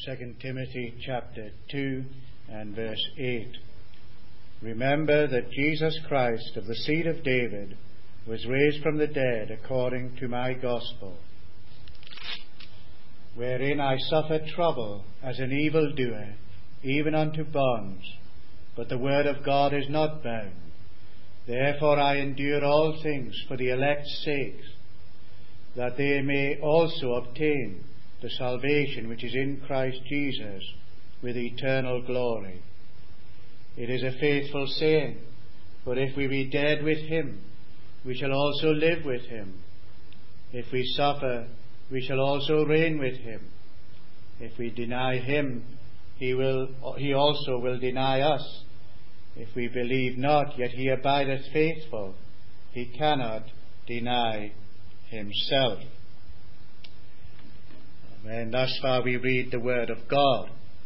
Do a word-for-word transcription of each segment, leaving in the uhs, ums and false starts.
Second Timothy chapter two and verse eight. Remember that Jesus Christ of the seed of David was raised from the dead according to my gospel, wherein I suffered trouble as an evildoer, even unto bonds. But the word of God is not bound. Therefore I endure all things for the elect's sakes, that they may also obtain the salvation which is in Christ Jesus with eternal glory. It is a faithful saying, for if we be dead with him, we shall also live with him. If we suffer, we shall also reign with him. If we deny him, he will, he also will deny us. If we believe not, yet he abideth faithful. He cannot deny himself. And thus far we read the word of God.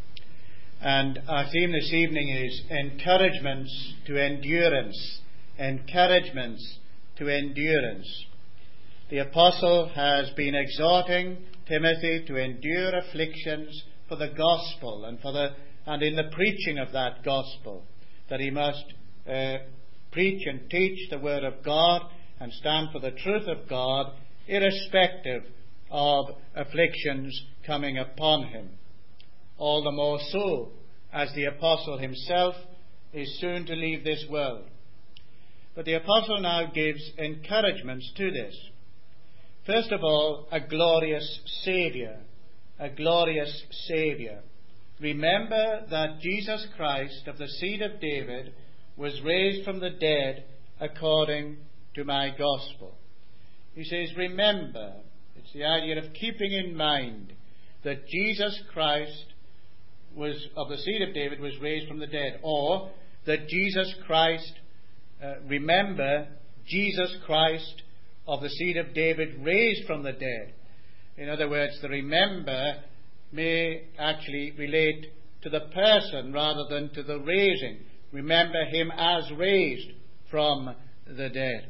And our theme this evening is encouragements to endurance. Encouragements to endurance. The apostle has been exhorting Timothy to endure afflictions for the gospel and for the and in the preaching of that gospel, that he must uh, preach and teach the word of God and stand for the truth of God, irrespective of afflictions coming upon him. All the more so as the apostle himself is soon to leave this world. But the apostle now gives encouragements to this. First of all, a glorious Saviour. A glorious Saviour. Remember that Jesus Christ of the seed of David was raised from the dead according to my gospel. He says, remember. It's the idea of keeping in mind that Jesus Christ was of the seed of David was raised from the dead, or that Jesus Christ, uh, remember, Jesus Christ of the seed of David raised from the dead. In other words, the remember may actually relate to the person rather than to the raising. Remember him as raised from the dead.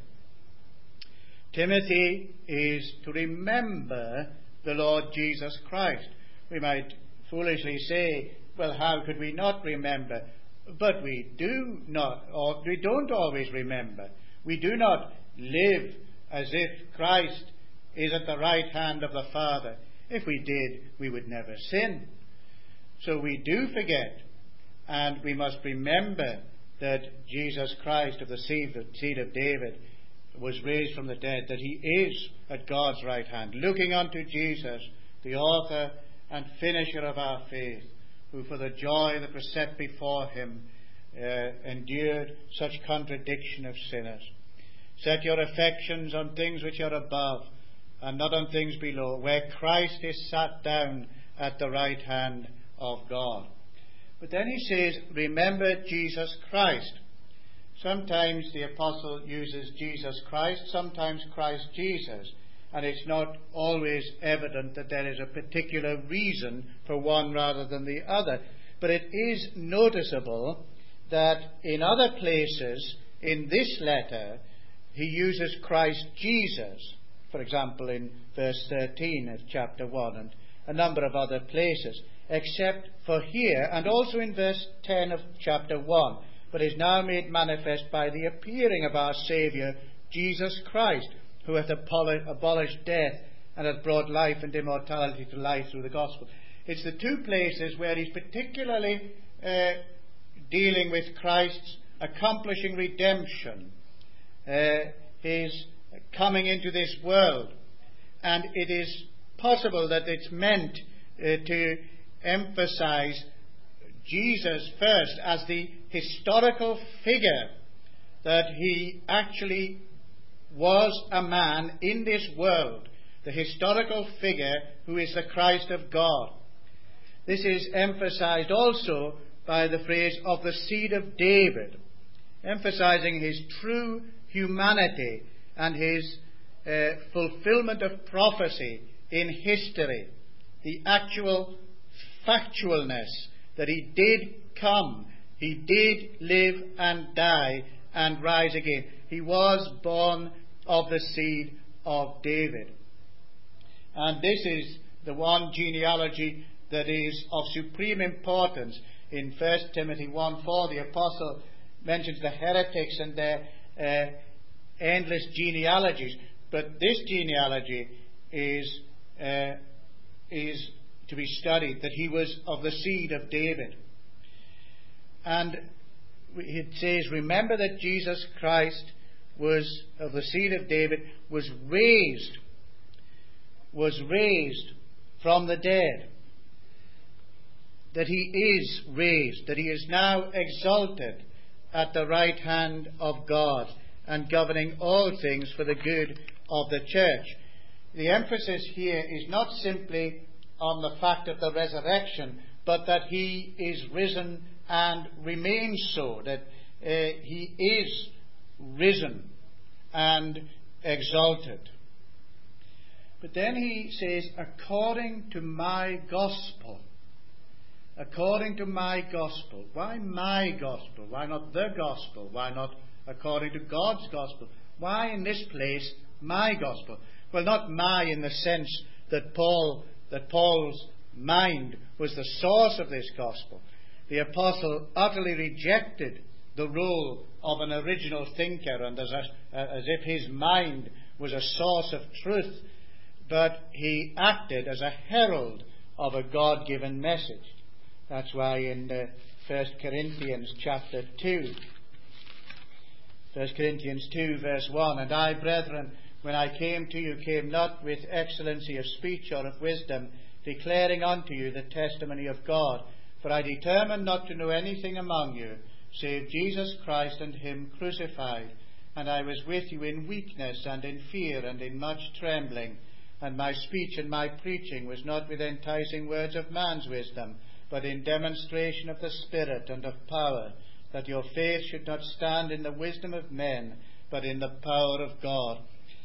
Timothy is to remember the Lord Jesus Christ. We might foolishly say, well, how could we not remember? But we do not, or we don't always remember. We do not live as if Christ is at the right hand of the Father. If we did, we would never sin. So we do forget, and we must remember that Jesus Christ of the seed of David was raised from the dead, that he is at God's right hand, looking unto Jesus, the author and finisher of our faith, who for the joy that was set before him uh, endured such contradiction of sinners. Set your affections on things which are above, and not on things below, where Christ is sat down at the right hand of God. But then he says, remember Jesus Christ. Sometimes the apostle uses Jesus Christ, sometimes Christ Jesus, and it's not always evident that there is a particular reason for one rather than the other. But it is noticeable that in other places in this letter he uses Christ Jesus. For example, in verse thirteen of chapter one and a number of other places, except for here and also in verse ten of chapter one, but is now made manifest by the appearing of our Saviour, Jesus Christ, who hath abolished death and hath brought life and immortality to life through the gospel. It's the two places where he's particularly uh, dealing with Christ's accomplishing redemption, uh, his coming into this world. And it is possible that it's meant uh, to emphasize Jesus first as the historical figure, that he actually was a man in this world, the historical figure who is the Christ of God. This is emphasized also by the phrase of the seed of David, emphasizing his true humanity and his uh, fulfillment of prophecy in history, the actual factualness that he did come, he did live and die and rise again. He was born of the seed of David. And this is the one genealogy that is of supreme importance. In First Timothy one four, the apostle mentions the heretics and their uh, endless genealogies. But this genealogy is, uh, is to be studied, that he was of the seed of David. And it says, remember that Jesus Christ was of the seed of David, was raised, was raised from the dead. That he is raised, that he is now exalted at the right hand of God and governing all things for the good of the church. The emphasis here is not simply on the fact of the resurrection, but that he is risen and remains so, that uh, he is risen and exalted. But then he says, according to my gospel. According to my gospel. Why my gospel? Why not the gospel? Why not according to God's gospel? Why in this place my gospel? Well, not my in the sense that Paul, that Paul's mind was the source of this gospel. The apostle utterly rejected the role of an original thinker and as, a, as if his mind was a source of truth, but he acted as a herald of a God-given message. That's why in uh, First Corinthians chapter two, First Corinthians two verse one, and I, brethren, when I came to you, came not with excellency of speech or of wisdom, declaring unto you the testimony of God. For I determined not to know anything among you, save Jesus Christ and him crucified. And I was with you in weakness and in fear and in much trembling. And my speech and my preaching was not with enticing words of man's wisdom, but in demonstration of the Spirit and of power, that your faith should not stand in the wisdom of men, but in the power of God.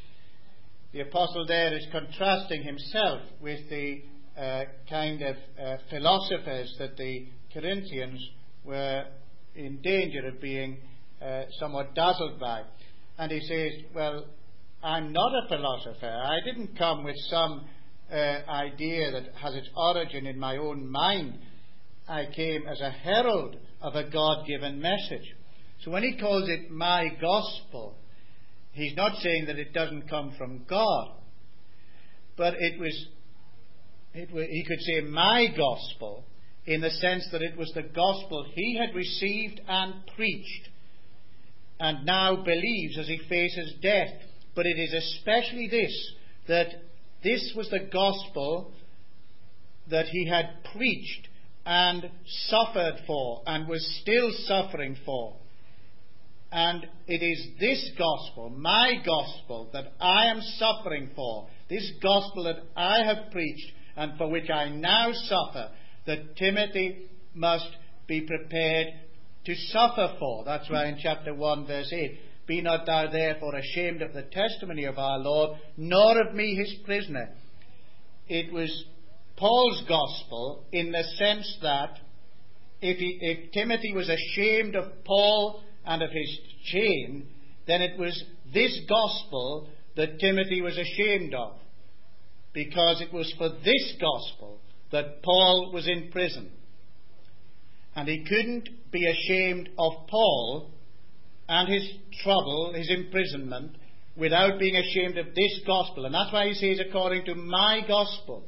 The apostle there is contrasting himself with the uh, kind of uh, philosophers that the Corinthians were in danger of being uh, somewhat dazzled by. And he says, well, I'm not a philosopher. I didn't come with some uh, idea that has its origin in my own mind. I came as a herald of a God-given message. So when he calls it my gospel, he's not saying that it doesn't come from God. But it was, it was, he could say my gospel in the sense that it was the gospel he had received and preached and now believes as he faces death. But it is especially this, that this was the gospel that he had preached and suffered for and was still suffering for. And it is this gospel, my gospel, that I am suffering for, this gospel that I have preached and for which I now suffer, that Timothy must be prepared to suffer for. That's why in chapter one verse eight, be not thou therefore ashamed of the testimony of our Lord, nor of me his prisoner. It was Paul's gospel in the sense that if, he, if Timothy was ashamed of Paul and of his chain, then it was this gospel that Timothy was ashamed of, because it was for this gospel that Paul was in prison. And he couldn't be ashamed of Paul and his trouble, his imprisonment, without being ashamed of this gospel. And that's why he says, according to my gospel.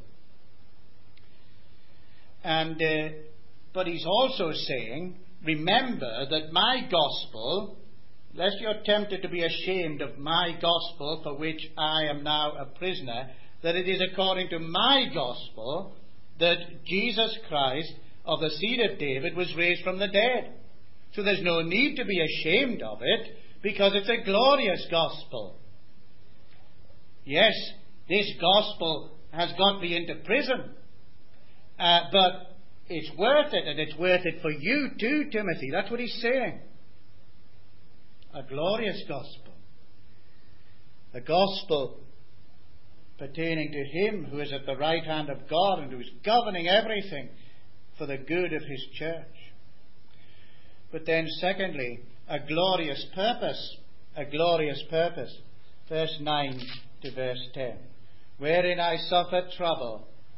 And uh, but he's also saying, remember that my gospel, lest you're tempted to be ashamed of my gospel for which I am now a prisoner, that it is according to my gospel that Jesus Christ of the seed of David was raised from the dead. So there's no need to be ashamed of it, because it's a glorious gospel. Yes, this gospel has got me into prison, uh, but it's worth it, and it's worth it for you too, Timothy. That's what he's saying. A glorious gospel. A gospel pertaining to him who is at the right hand of God and who is governing everything for the good of his church. But then secondly, a glorious purpose. A glorious purpose. Verse nine to verse ten. Wherein I suffer trouble,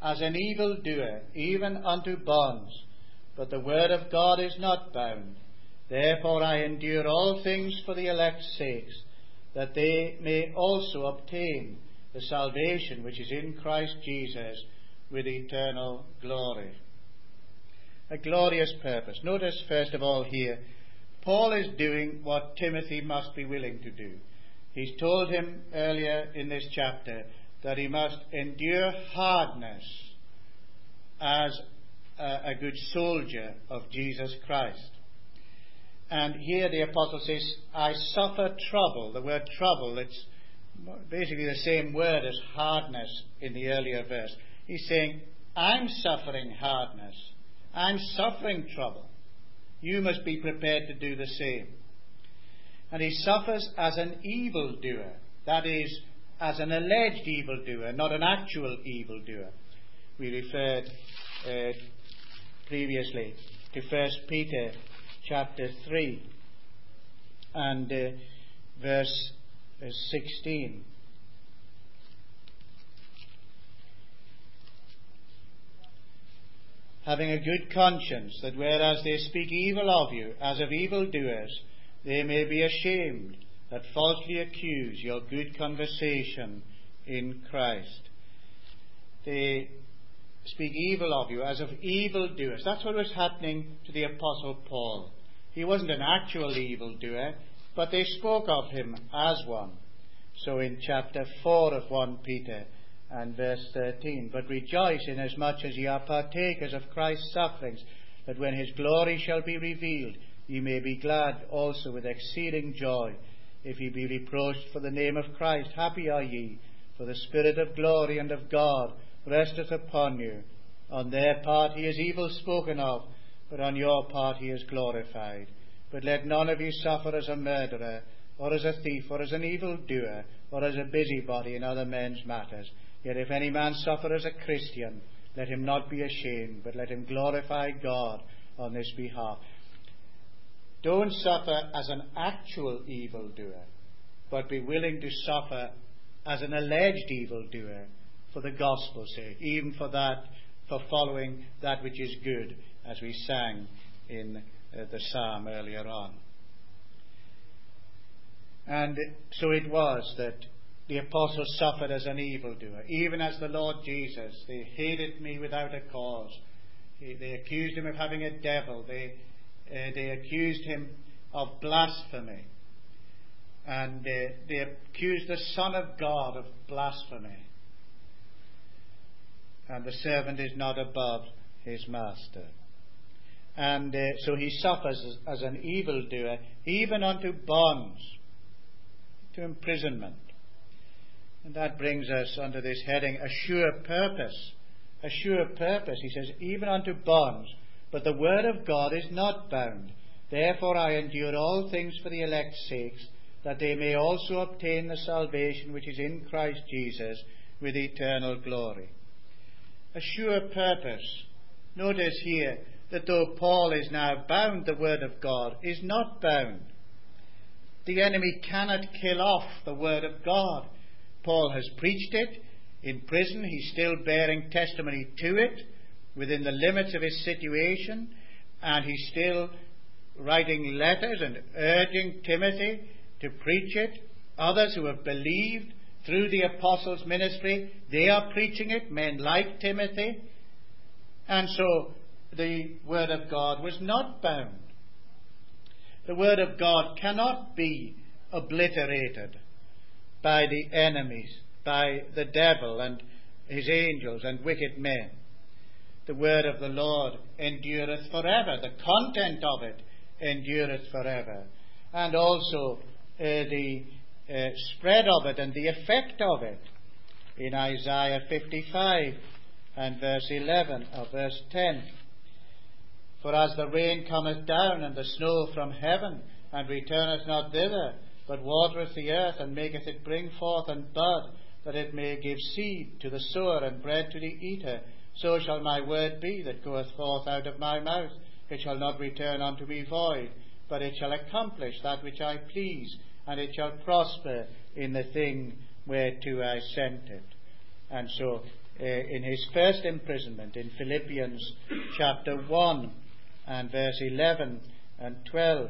as an evildoer, even unto bonds. But the word of God is not bound. Therefore I endure all things for the elect's sakes, that they may also obtain the salvation which is in Christ Jesus with eternal glory. A glorious purpose. Notice first of all here, Paul is doing what Timothy must be willing to do. He's told him earlier in this chapter that he must endure hardness as a, a good soldier of Jesus Christ. And here the apostle says, I suffer trouble. The word trouble, it's basically the same word as hardness in the earlier verse. He's saying, I'm suffering hardness. I'm suffering trouble. You must be prepared to do the same. And he suffers as an evildoer. That is, as an alleged evildoer, not an actual evildoer. We referred uh, previously to First Peter chapter three and uh, verse uh, sixteen. Having a good conscience, that whereas they speak evil of you, as of evildoers, they may be ashamed that falsely accuse your good conversation in Christ. They speak evil of you, as of evildoers. That's what was happening to the Apostle Paul. He wasn't an actual evildoer, but they spoke of him as one. So in chapter four of First Peter and verse thirteen, but rejoice inasmuch as ye are partakers of Christ's sufferings, that when his glory shall be revealed, ye may be glad also with exceeding joy. If ye be reproached for the name of Christ, happy are ye, for the Spirit of glory and of God resteth upon you. On their part he is evil spoken of, but on your part he is glorified. But let none of you suffer as a murderer, or as a thief, or as an evildoer, or as a busybody in other men's matters. Yet if any man suffer as a Christian, let him not be ashamed, but let him glorify God on this behalf. Don't suffer as an actual evildoer, but be willing to suffer as an alleged evildoer for the gospel's sake, even for that, for following that which is good, as we sang in uh, the psalm earlier on. And so it was that the apostle suffered as an evildoer, even as the Lord Jesus. They hated me without a cause. They, they accused him of having a devil. They, uh, they accused him of blasphemy. And uh, they accused the Son of God of blasphemy. And the servant is not above his master. And uh, so he suffers as, as an evildoer, even unto bonds, to imprisonment. And that brings us under this heading, a sure purpose. A sure purpose. He says, even unto bonds. But the word of God is not bound. Therefore I endure all things for the elect's sakes, that they may also obtain the salvation which is in Christ Jesus with eternal glory. A sure purpose. Notice here that though Paul is now bound, the word of God is not bound. The enemy cannot kill off the word of God. Paul has preached it in prison. He's still bearing testimony to it within the limits of his situation, and he's still writing letters and urging Timothy to preach it. Others who have believed through the apostles' ministry, they are preaching it, men like Timothy. And so the word of God was not bound. The word of God cannot be obliterated by the enemies, by the devil and his angels and wicked men. The word of the Lord endureth forever. The content of it endureth forever. And also uh, the uh, spread of it and the effect of it. In Isaiah fifty-five and verse eleven or verse ten. For as the rain cometh down and the snow from heaven, and returneth not thither, but watereth the earth, and maketh it bring forth and bud, that it may give seed to the sower and bread to the eater, so shall my word be that goeth forth out of my mouth. It shall not return unto me void, but it shall accomplish that which I please, and it shall prosper in the thing whereto I sent it. And so uh, in his first imprisonment in Philippians chapter one and verse eleven and twelve.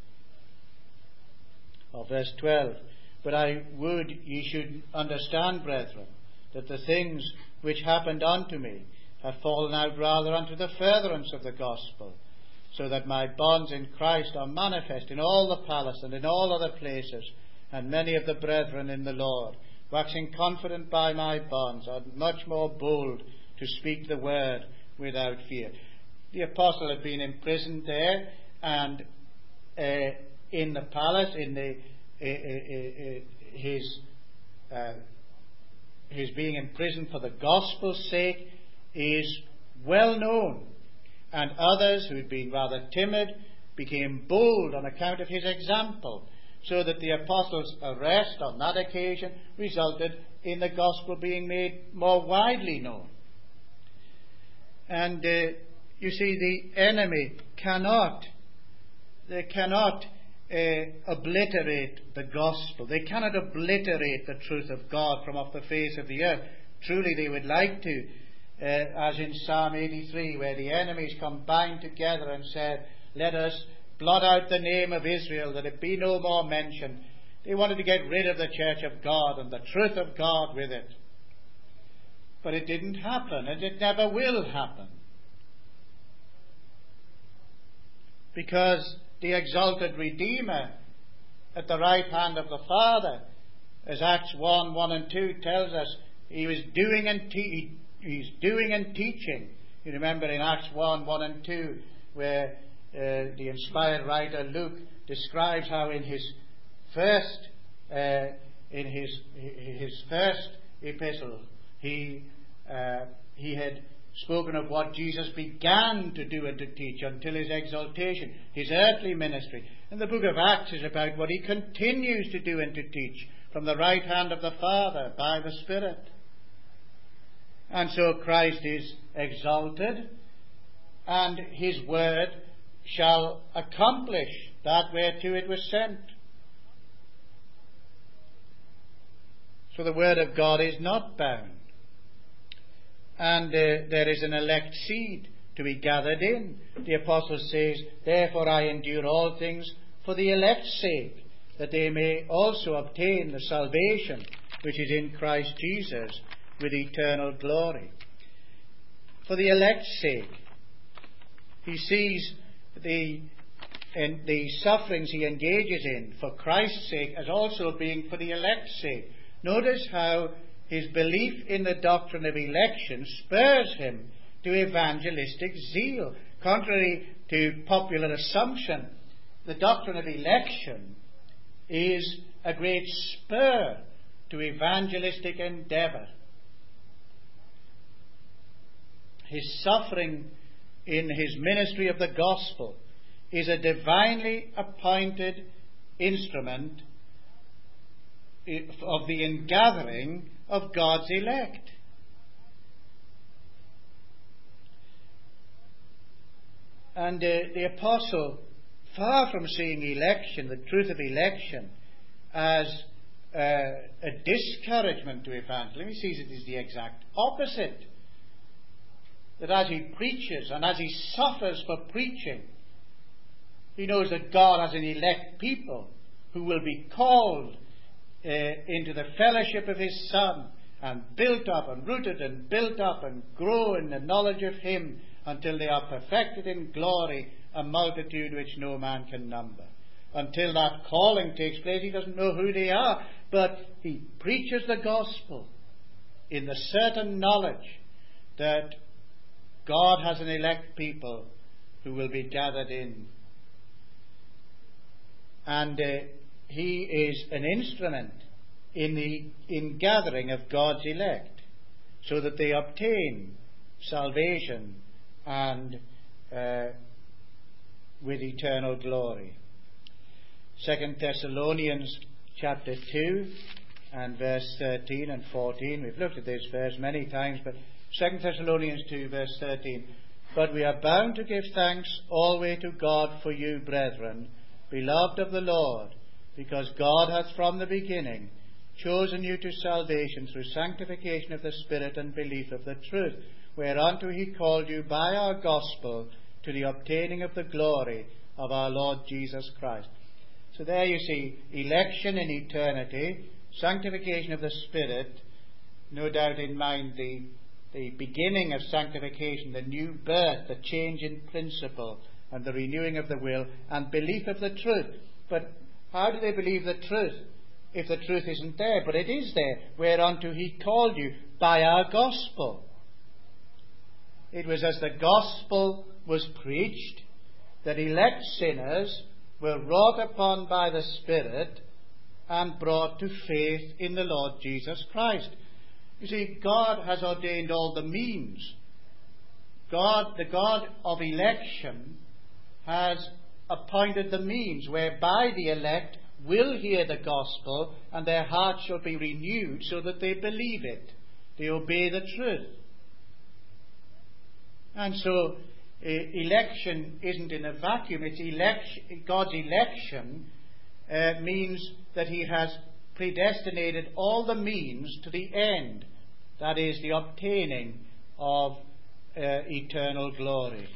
Or verse twelve. But I would ye should understand, brethren, that the things which happened unto me have fallen out rather unto the furtherance of the gospel, so that my bonds in Christ are manifest in all the palace and in all other places, and many of the brethren in the Lord, waxing confident by my bonds, are much more bold to speak the word without fear. The apostle had been imprisoned there, and uh, in the palace, in the uh, uh, uh, his uh, his being imprisoned for the gospel's sake is well known, and others who had been rather timid became bold on account of his example, so that the apostles' arrest on that occasion resulted in the gospel being made more widely known. And uh, you see, the enemy cannot, they cannot uh, obliterate the gospel. They cannot obliterate the truth of God from off the face of the earth. Truly they would like to, uh, as in Psalm eighty-three, where the enemies combined together and said, let us blot out the name of Israel, that it be no more mentioned. They wanted to get rid of the church of God and the truth of God with it. But it didn't happen, and it never will happen. Because the exalted Redeemer at the right hand of the Father, as Acts one, one and two tells us, he was doing and te- he's doing and teaching. You remember in Acts one, one and two, where uh, the inspired writer Luke describes how in his first uh, in his his first epistle he uh, he had spoken of what Jesus began to do and to teach until his exaltation, his earthly ministry. And the book of Acts is about what he continues to do and to teach from the right hand of the Father by the Spirit. And so Christ is exalted, and his word shall accomplish that whereto it was sent. So the word of God is not bound. And uh, there is an elect seed to be gathered in. The apostle says, therefore I endure all things for the elect's sake, that they may also obtain the salvation which is in Christ Jesus with eternal glory. For the elect's sake. He sees the, in the sufferings he engages in for Christ's sake as also being for the elect's sake. Notice how his belief in the doctrine of election spurs him to evangelistic zeal. Contrary to popular assumption, the doctrine of election is a great spur to evangelistic endeavour. His suffering in his ministry of the gospel is a divinely appointed instrument of the ingathering of God's elect. And uh, the apostle, far from seeing election, the truth of election, as uh, a discouragement to evangelism, he sees it as the exact opposite. That as he preaches and as he suffers for preaching, he knows that God has an elect people who will be called Uh, into the fellowship of his Son, and built up and rooted and built up and grow in the knowledge of him until they are perfected in glory, a multitude which no man can number. Until that calling takes place, he doesn't know who they are, but he preaches the gospel in the certain knowledge that God has an elect people who will be gathered in. And uh, he is an instrument in the in gathering of God's elect, so that they obtain salvation and uh, with eternal glory. Second Thessalonians chapter two and verse thirteen and fourteen. We've looked at this verse many times, but Second Thessalonians two verse thirteen. But we are bound to give thanks always to God for you, brethren, beloved of the Lord, because God hath from the beginning chosen you to salvation through sanctification of the Spirit and belief of the truth, whereunto he called you by our gospel to the obtaining of the glory of our Lord Jesus Christ. So there you see election in eternity, sanctification of the Spirit, no doubt in mind the, the beginning of sanctification, the new birth, the change in principle, and the renewing of the will, and belief of the truth. But how do they believe the truth if the truth isn't there? But it is there, whereunto he called you by our gospel. It was as the gospel was preached that elect sinners were wrought upon by the Spirit and brought to faith in the Lord Jesus Christ. You see, God has ordained all the means. God, the God of election, has appointed the means whereby the elect will hear the gospel and their hearts shall be renewed so that they believe it. They obey the truth. And so, uh, election isn't in a vacuum. It's election, God's election uh, means that he has predestinated all the means to the end. That is, the obtaining of uh, eternal glory.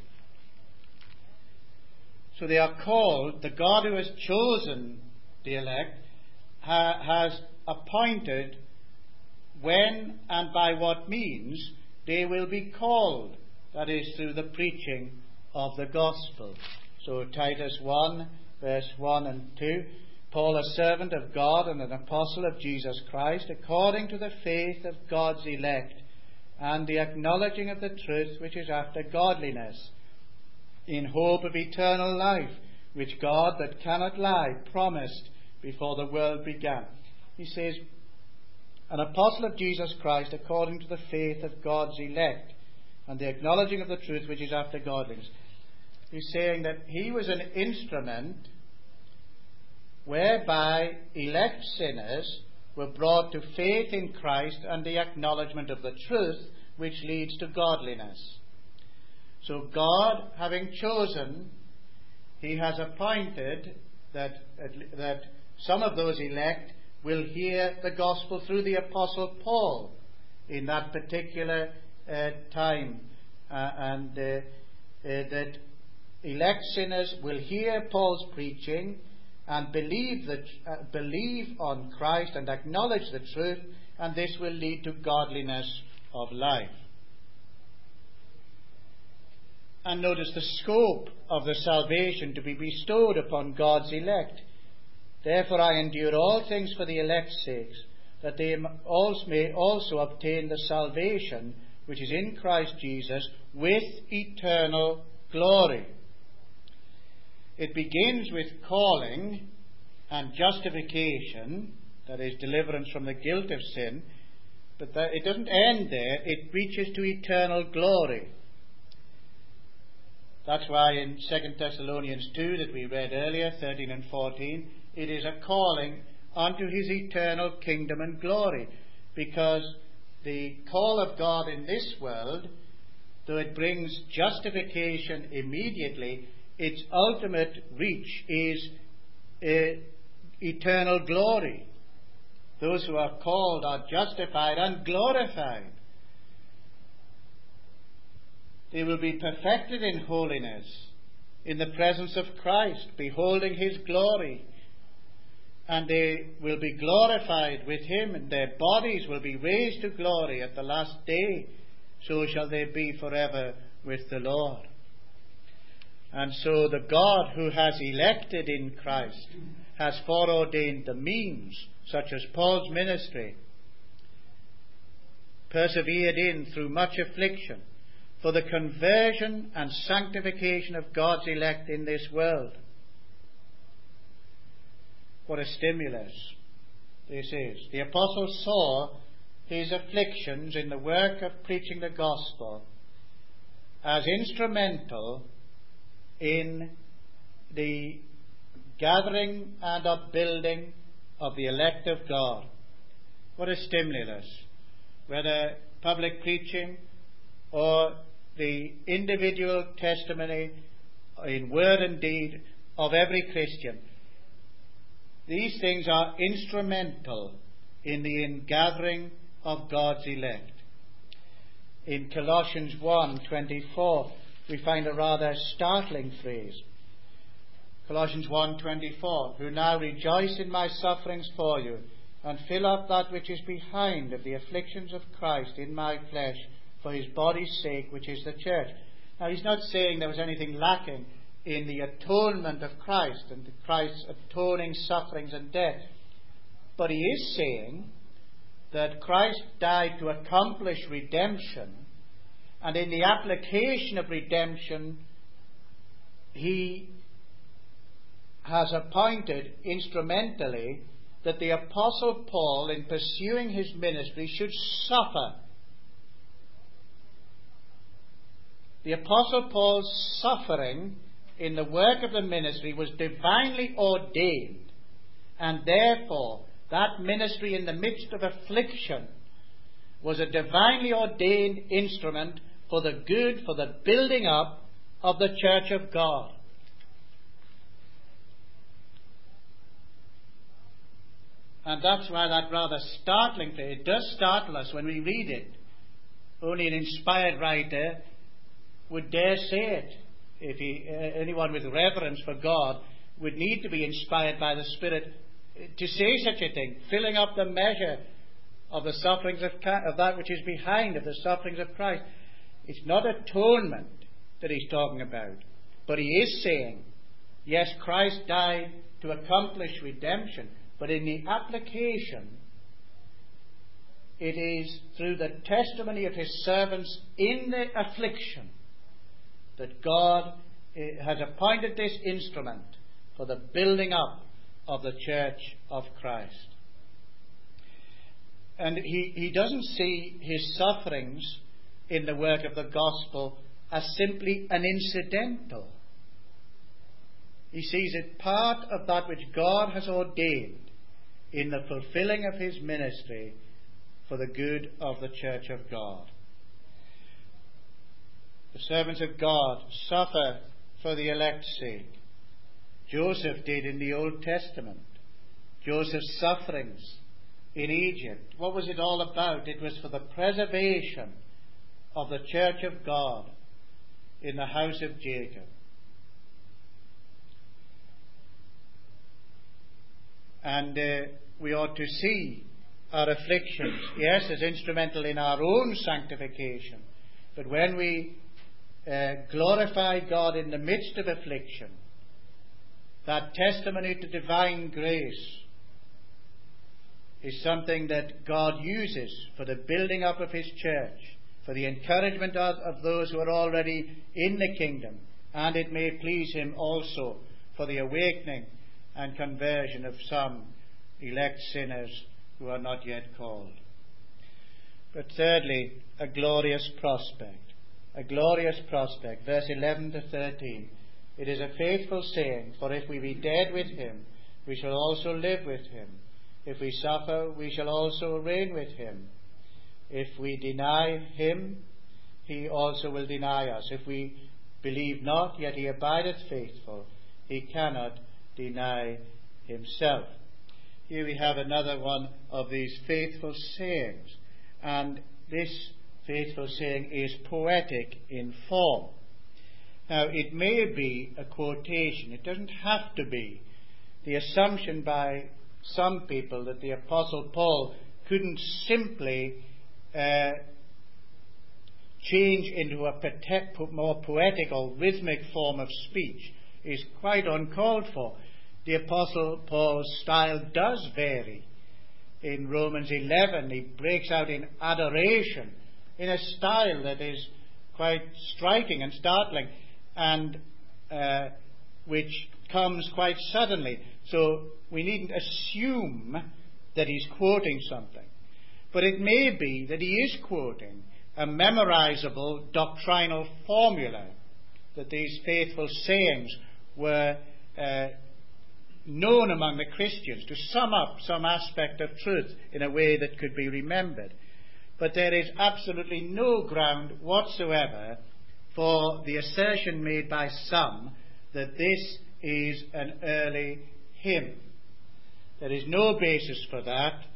So they are called, the God who has chosen the elect ha, has appointed when and by what means they will be called. That is, through the preaching of the gospel. So Titus one, verse one and two, Paul, a servant of God and an apostle of Jesus Christ, according to the faith of God's elect, and the acknowledging of the truth which is after godliness, in hope of eternal life, which God that cannot lie promised before the world began. He says, an apostle of Jesus Christ according to the faith of God's elect, and the acknowledging of the truth which is after godliness. He's saying that he was an instrument whereby elect sinners were brought to faith in Christ and the acknowledgement of the truth which leads to godliness. So God, having chosen, he has appointed that, that some of those elect will hear the gospel through the Apostle Paul in that particular uh, time. Uh, and uh, uh, that elect sinners will hear Paul's preaching and believe, the, uh, believe on Christ and acknowledge the truth, and this will lead to godliness of life. And notice the scope of the salvation to be bestowed upon God's elect. Therefore I endure all things for the elect's sakes, that they may also obtain the salvation which is in Christ Jesus with eternal glory. It begins with calling and justification, that is, deliverance from the guilt of sin, but that it doesn't end there. It reaches to eternal glory. That's why in Second Thessalonians two that we read earlier, thirteen and fourteen, it is a calling unto his eternal kingdom and glory, because the call of God in this world, though it brings justification immediately, its ultimate reach is uh, eternal glory. Those who are called are justified and glorified. They will be perfected in holiness in the presence of Christ, beholding his glory. And they will be glorified with him, and their bodies will be raised to glory at the last day. So shall they be forever with the Lord. And so the God who has elected in Christ has foreordained the means, such as Paul's ministry, persevered in through much affliction, for the conversion and sanctification of God's elect in this world. What a stimulus this is. The apostle saw his afflictions in the work of preaching the gospel as instrumental in the gathering and upbuilding of the elect of God. What a stimulus. Whether public preaching or the individual testimony in word and deed of every Christian. These things are instrumental in the ingathering of God's elect. In Colossians one twenty-four, we find a rather startling phrase. Colossians one twenty-four, who now rejoice in my sufferings for you, and fill up that which is behind of the afflictions of Christ in my flesh, for his body's sake, which is the church. Now, he's not saying there was anything lacking in the atonement of Christ and Christ's atoning sufferings and death. But he is saying that Christ died to accomplish redemption, and in the application of redemption, he has appointed instrumentally that the Apostle Paul, in pursuing his ministry, should suffer. The Apostle Paul's suffering in the work of the ministry was divinely ordained, and therefore that ministry in the midst of affliction was a divinely ordained instrument for the good, for the building up of the church of God. And that's why that rather startling thing, it does startle us when we read it. Only an inspired writer would dare say it. If he, uh, anyone with reverence for God would need to be inspired by the Spirit to say such a thing, filling up the measure of the sufferings of, of that which is behind of the sufferings of Christ. It's not atonement that he's talking about, but he is saying, yes, Christ died to accomplish redemption, but in the application, it is through the testimony of his servants in the affliction that God has appointed this instrument for the building up of the church of Christ. And he, he doesn't see his sufferings in the work of the gospel as simply an incidental. He sees it part of that which God has ordained in the fulfilling of his ministry for the good of the church of God. The servants of God suffer for the elect's sake. Joseph did in the Old Testament. Joseph's sufferings in Egypt, what was it all about? It was for the preservation of the church of God in the house of Jacob. And uh, we ought to see our afflictions, yes, as instrumental in our own sanctification, but when we uh, glorify God in the midst of affliction, that testimony to divine grace is something that God uses for the building up of his church, for the encouragement of, of those who are already in the kingdom, and it may please him also for the awakening and conversion of some elect sinners who are not yet called. But thirdly, a glorious prospect. A glorious prospect. Verse eleven to thirteen. It is a faithful saying, for if we be dead with him, we shall also live with him. If we suffer, we shall also reign with him. If we deny him, he also will deny us. If we believe not, yet he abideth faithful. He cannot deny himself. Here we have another one of these faithful sayings. And this faithful saying is poetic in form. Now, it may be a quotation. It doesn't have to be. The assumption by some people that the Apostle Paul couldn't simply uh, change into a more poetic or rhythmic form of speech is quite uncalled for. The Apostle Paul's style does vary. In Romans eleven, he breaks out in adoration in a style that is quite striking and startling, and uh, which comes quite suddenly. So we needn't assume that he's quoting something. But it may be that he is quoting a memorizable doctrinal formula, that these faithful sayings were uh, known among the Christians to sum up some aspect of truth in a way that could be remembered. But there is absolutely no ground whatsoever for the assertion made by some that this is an early hymn. There is no basis for that,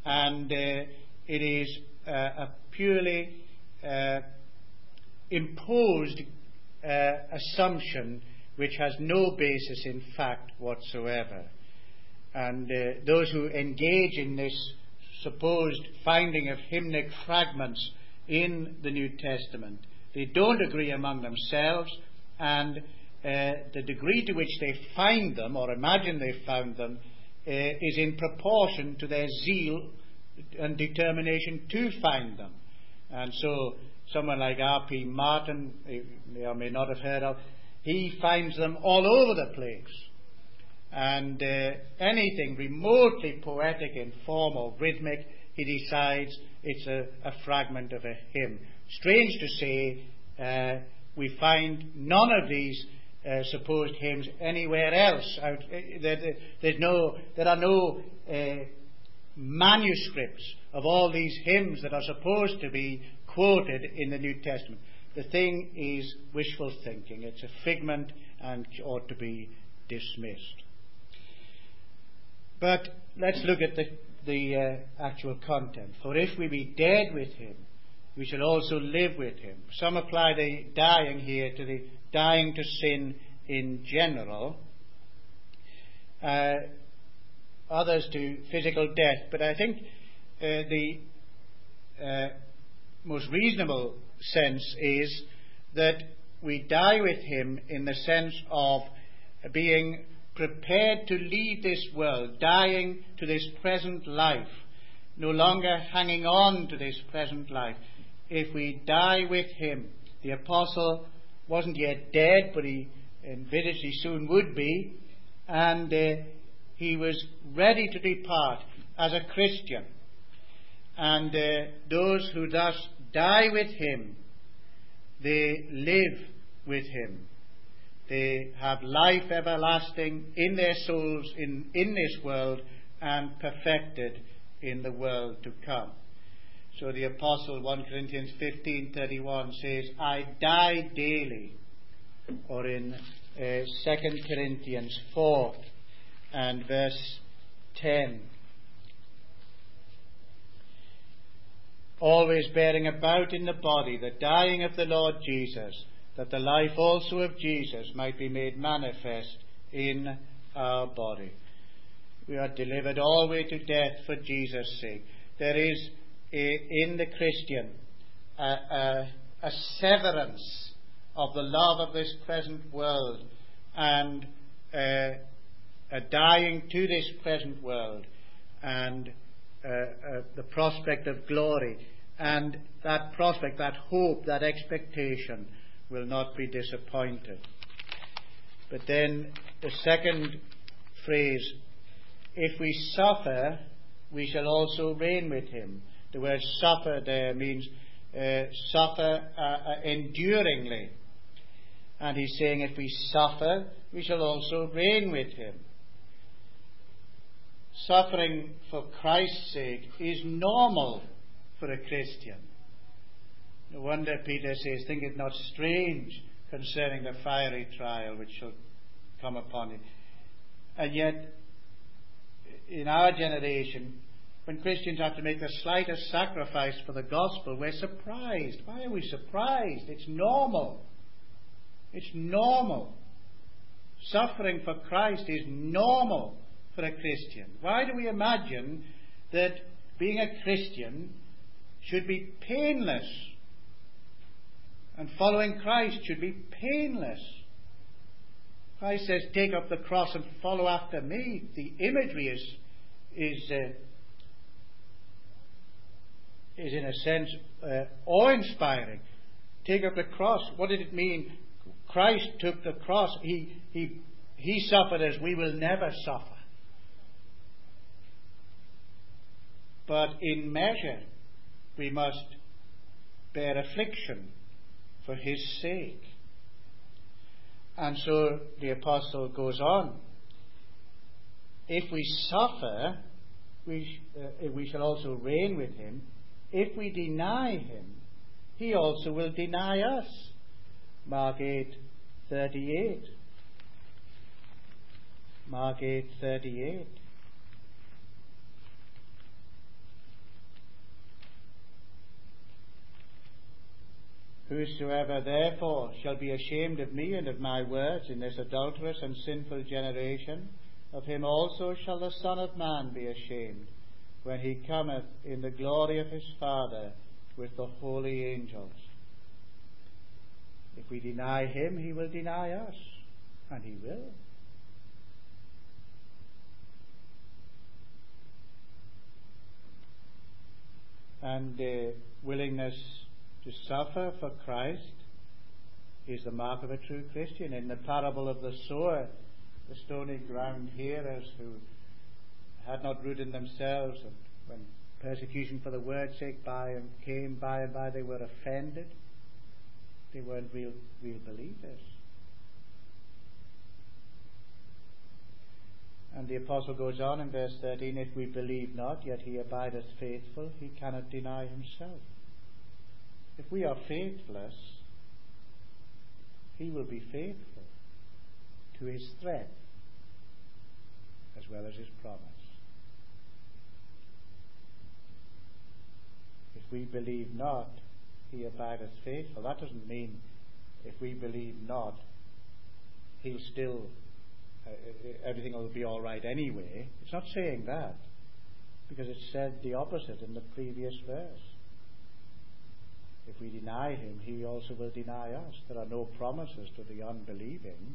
and uh, it is uh, a purely uh, imposed uh, assumption which has no basis in fact whatsoever. And uh, those who engage in this supposed finding of hymnic fragments in the New Testament, they don't agree among themselves, and uh, the degree to which they find them or imagine they found them uh, is in proportion to their zeal and determination to find them. And so someone like R P Martin, you may or may not have heard of, he finds them all over the place. And uh, anything remotely poetic in form or rhythmic, he decides it's a, a fragment of a hymn. Strange to say, uh, we find none of these uh, supposed hymns anywhere else. Out, uh, there, there's no, there are no uh, manuscripts of all these hymns that are supposed to be quoted in the New Testament. The thing is wishful thinking. It's a figment and ought to be dismissed. But let's look at the, the uh, actual content. For if we be dead with him, we shall also live with him. Some apply the dying here to the dying to sin in general, uh, others to physical death. But I think uh, the uh, most reasonable sense is that we die with him in the sense of being prepared to leave this world, dying to this present life, no longer hanging on to this present life. If we die with him, the apostle wasn't yet dead, but he envisaged he soon would be, and uh, he was ready to depart as a Christian. And uh, those who thus die with him, they live with him. They have life everlasting in their souls in, in this world and perfected in the world to come. So the apostle, First Corinthians fifteen thirty-one says, I die daily. Or in uh, Second Corinthians four and verse ten, always bearing about in the body the dying of the Lord Jesus, that the life also of Jesus might be made manifest in our body. We are delivered all the way to death for Jesus' sake. There is a, in the Christian a, a, a severance of the love of this present world and uh, a dying to this present world and uh, uh, the prospect of glory. And that prospect, that hope, that expectation will not be disappointed. But then the second phrase, if we suffer, we shall also reign with him. The word suffer there means uh, suffer uh, uh, enduringly. And he's saying if we suffer, we shall also reign with him. Suffering for Christ's sake is normal for a Christian. No wonder Peter says, think it not strange concerning the fiery trial which shall come upon it. And yet, in our generation, when Christians have to make the slightest sacrifice for the gospel, we're surprised. Why are we surprised? It's normal. It's normal. Suffering for Christ is normal for a Christian. Why do we imagine that being a Christian should be painless? And following Christ should be painless. Christ says, take up the cross and follow after me. The imagery is, is, uh, is in a sense uh, awe-inspiring. Take up the cross. What did it mean? Christ took the cross. He, he, he suffered as we will never suffer. But in measure, we must bear affliction for his sake. And so the apostle goes on. If we suffer, we, uh, we shall also reign with him. If we deny him, he also will deny us. Mark eight thirty-eight. Mark eight thirty-eight. Whosoever therefore shall be ashamed of me and of my words in this adulterous and sinful generation, of him also shall the Son of Man be ashamed, when he cometh in the glory of his Father with the holy angels. If we deny him, he will deny us, and he will. And uh, willingness to suffer for Christ is the mark of a true Christian. In the parable of the sower, the stony ground hearers who had not rooted themselves, and when persecution for the word's sake by and came by and by, they were offended. They weren't real, real believers. And the apostle goes on in verse thirteen, if we believe not, yet he abideth faithful, he cannot deny himself. If we are faithless, he will be faithful to his threat as well as his promise. If we believe not, he abideth faithful. That doesn't mean if we believe not, he'll still, uh, everything will be all right anyway. It's not saying that, because it said the opposite in the previous verse. If we deny him, he also will deny us. There are no promises to the unbelieving.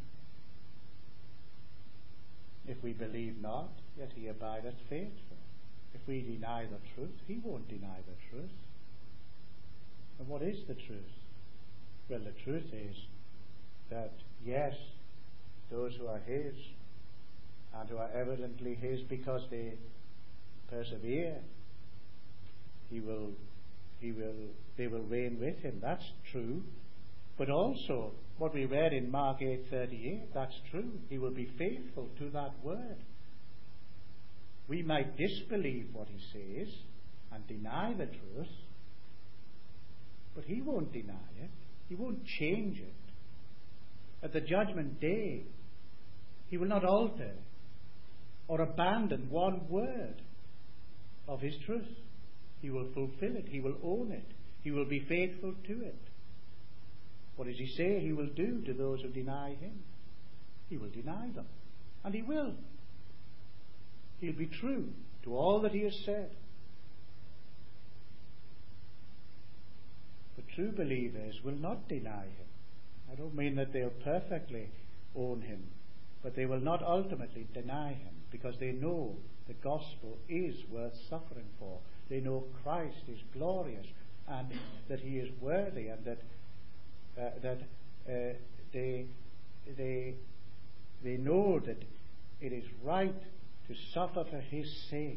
If we believe not, yet he abideth faithful. If we deny the truth, he won't deny the truth. And what is the truth? Well, the truth is that, yes, those who are his, and who are evidently his because they persevere, he will, he will, they will reign with him. That's true. But also, what we read in Mark eight thirty-eight, that's true. He will be faithful to that word. We might disbelieve what he says and deny the truth, but he won't deny it. He won't change it. At the judgment day, he will not alter or abandon one word of his truth. He will fulfill it. He will own it. He will be faithful to it. What does he say he will do to those who deny him? He will deny them. And he will. He'll be true to all that he has said. But true believers will not deny him. I don't mean that they'll perfectly own him, but they will not ultimately deny him, because they know the gospel is worth suffering for. They know Christ is glorious and that he is worthy, and that uh, that uh, they they they know that it is right to suffer for his sake.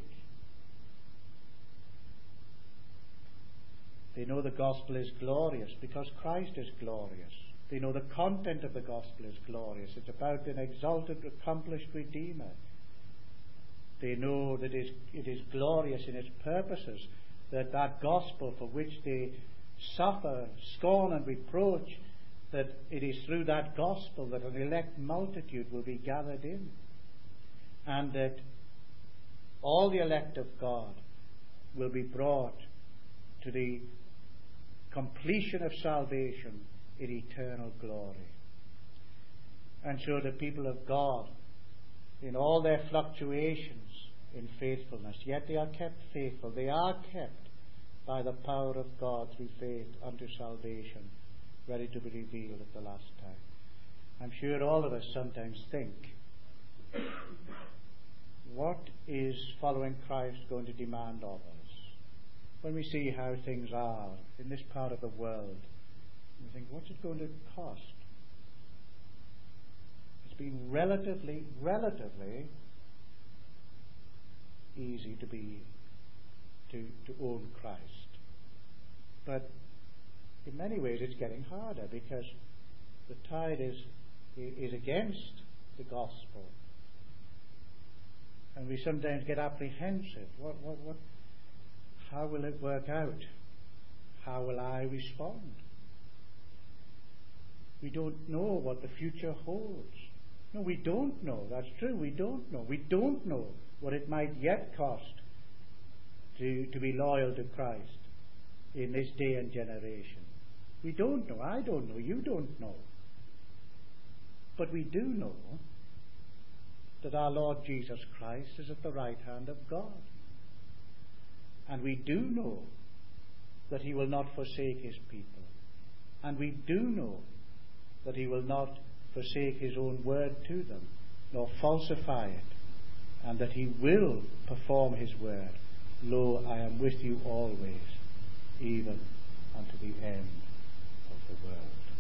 They know the gospel is glorious because Christ is glorious. They know the content of the gospel is glorious. It's about an exalted, accomplished Redeemer. They know that it is glorious in its purposes, that that gospel for which they suffer, scorn and reproach, that it is through that gospel that an elect multitude will be gathered in, and that all the elect of God will be brought to the completion of salvation in eternal glory. And so the people of God, in all their fluctuations in faithfulness, yet they are kept faithful. They are kept by the power of God through faith unto salvation, ready to be revealed at the last time. I'm sure all of us sometimes think, what is following Christ going to demand of us? When we see how things are in this part of the world, we think, what's it going to cost? It's been relatively, relatively easy to be to, to own Christ. But in many ways it's getting harder, because the tide is is against the gospel. And we sometimes get apprehensive. What what what how will it work out? How will I respond? We don't know what the future holds. No, we don't know. That's true. We don't know. We don't know what it might yet cost to, to be loyal to Christ in this day and generation. We don't know. I don't know. You don't know. But we do know that our Lord Jesus Christ is at the right hand of God. And we do know that he will not forsake his people. And we do know that he will not forsake his own word to them, nor falsify it, and that he will perform his word. Lo, I am with you always, even unto the end of the world.